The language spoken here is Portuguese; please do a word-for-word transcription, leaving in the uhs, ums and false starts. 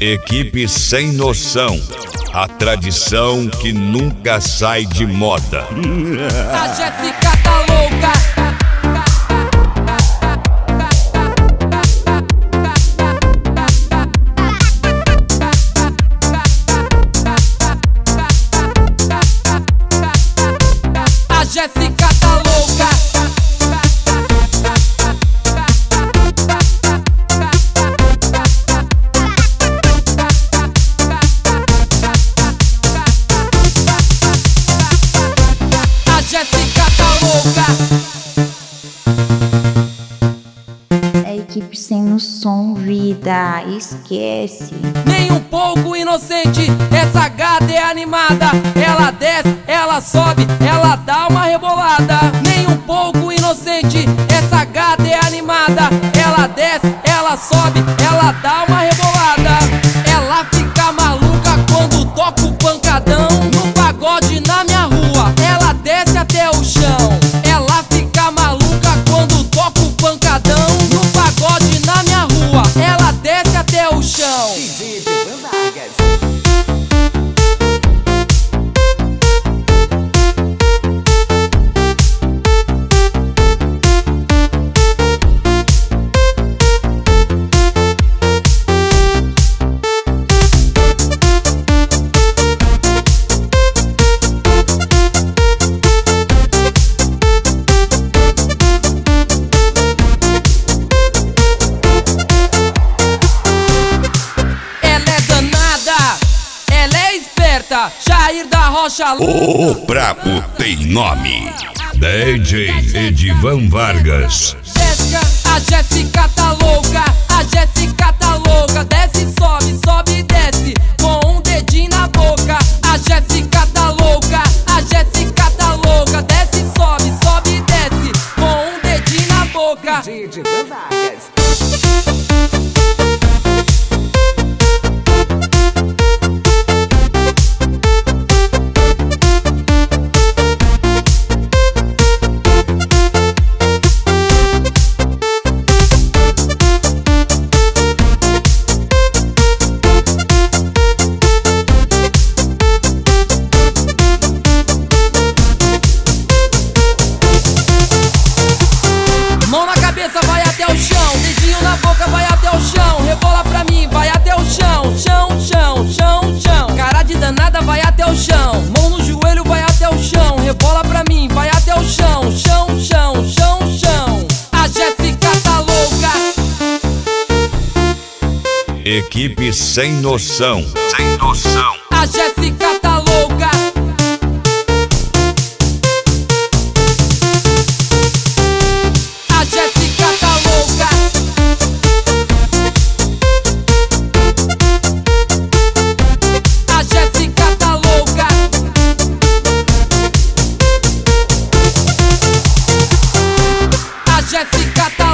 Equipe Sem Noção, a tradição que nunca sai de moda. A Jéssica tá louca. A Jéssica tá louca. A Jéssica tá louca. É equipe sem noção, vida, esquece. Nem um pouco inocente, essa gata é animada. Ela desce, ela sobe, ela dá uma rebolada. Nem um pouco inocente, essa gata é animada. Ela desce, ela sobe, ela dá uma rebolada. Ela fica maluca quando toca o pancadão no pagode na minha rua. Ela desce até o chão. Ela fica maluca quando toca o pancadão no pagode na minha rua. Ela desce até o chão. Jair da Rocha. O brabo tem nome. D J Edivan Vargas. Jéssica, a Jéssica tá louca. A Jéssica tá louca. Desce, sobe, sobe e desce com um dedinho na boca. A Jéssica tá louca. A Jéssica tá louca. Desce, sobe, sobe e desce com um dedinho na boca. D J Edivan Vargas. Vai até o chão, dedinho na boca, vai até o chão. Rebola pra mim, vai até o chão. Chão, chão, chão, chão. Cara de danada, vai até o chão. Mão no joelho, vai até o chão. Rebola pra mim, vai até o chão. Chão, chão, chão, chão. A Jéssica tá louca. Equipe Sem Noção. Sem Noção. A Jéssica tá louca. A Jéssica tá louca. A Jéssica tá louca. A Jéssica tá